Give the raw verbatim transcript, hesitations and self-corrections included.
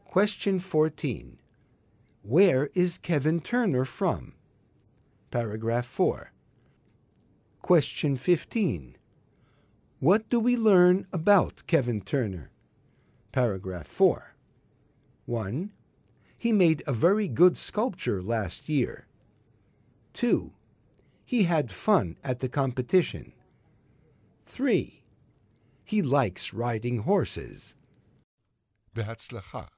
Question fourteen. Where is Kevin Turner from? Paragraph four. Question fifteen. What do we learn about Kevin Turner? Paragraph four. one. He made a very good sculpture last year. two. He had fun at the competition. three. He likes riding horses. בהצלחה.